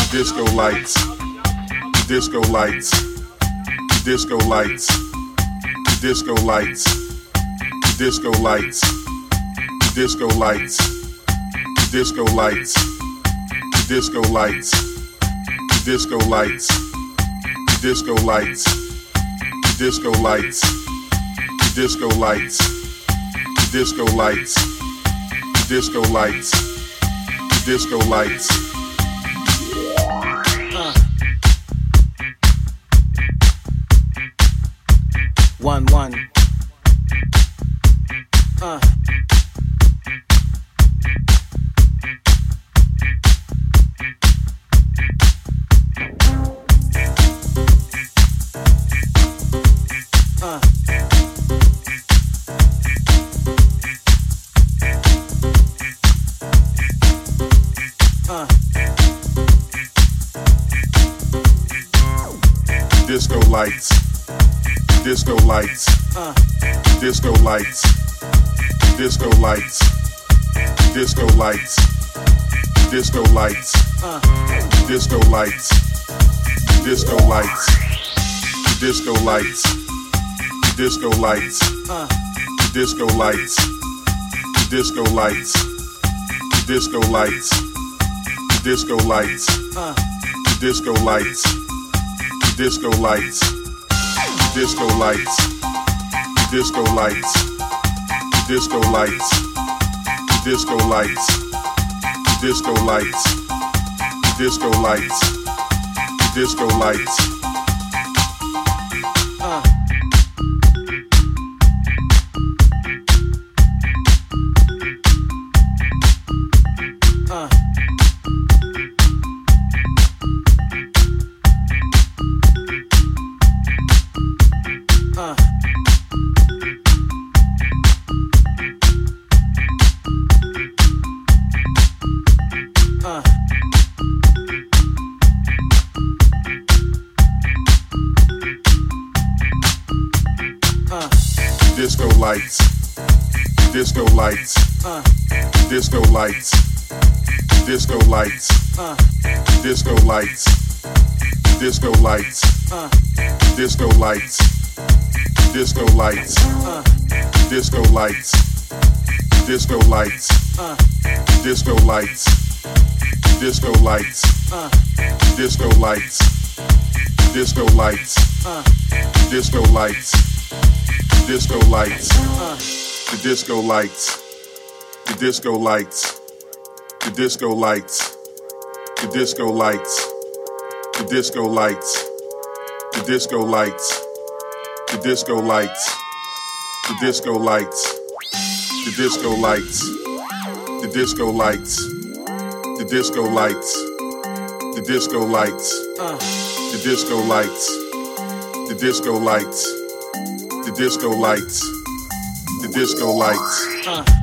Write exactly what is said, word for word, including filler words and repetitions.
disco lights, disco lights, disco lights, disco lights, disco lights, disco lights, disco lights, disco lights, disco lights, disco lights, disco lights, disco lights, disco lights, disco lights, disco lights. Uh. One one. Uh. Uh. Uh. Disco lights, disco lights, Uh. disco lights, disco lights, disco lights, disco lights, Uh. disco lights, disco lights, disco lights, disco lights, Uh. disco lights, disco lights, disco lights, disco lights, Uh. disco lights, disco lights, disco lights, disco lights, disco lights, disco lights, disco lights, disco lights, disco lights. Uh. Uh. Uh. Uh. Uh. Disco lights, disco lights, Uh. disco lights, disco lights, Uh. disco lights, disco lights, Uh. disco lights, disco lights, Uh. disco lights, disco lights, Uh. disco lights, disco lights, Uh. disco lights, disco lights, Uh. disco lights, disco lights, Uh. the disco lights, the disco lights, the disco lights, the disco lights, the disco lights, the disco lights, the disco lights, the disco lights, the disco lights, the disco lights, the disco lights, the disco lights, Uh. the disco lights, the disco lights, the disco lights, the disco lights. Uh.